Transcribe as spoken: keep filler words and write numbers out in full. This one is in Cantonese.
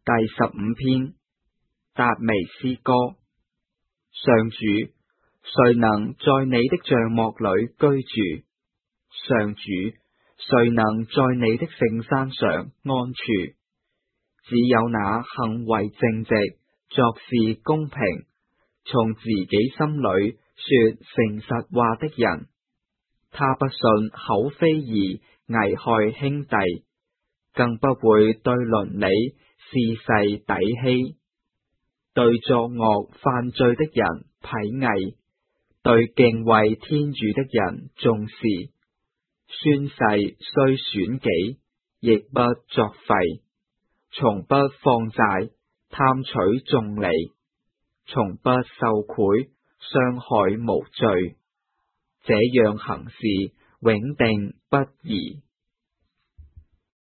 第十五篇，達味詩歌。上主，誰能在你的帳幕裏居住？上主，誰能在你的聖山上安處？只有那行為正直、作事公平、從自己心裏說誠實話的人。他不信口非議危害兄弟，更不會對鄰里肆勢詆欺，對作惡犯罪的人痞偽，對敬畏天主的人重視。宣誓雖損己，亦不作廢；從不放債，貪取重利；從不受賄，傷害無罪。這樣行事，永定不移。